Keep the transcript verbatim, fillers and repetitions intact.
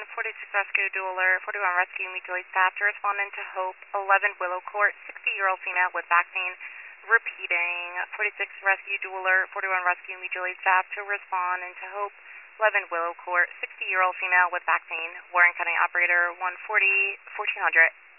forty-six Rescue Dueler, forty-one Rescue Mutual Aid staff to respond into Hope, eleven Willow Court, sixty-year-old female with back pain. Repeating, forty-six Rescue Dueler, forty-one Rescue Mutual Aid staff to respond into Hope, eleven Willow Court, sixty-year-old female with back pain. Warren County Operator one forty, fourteen hundred.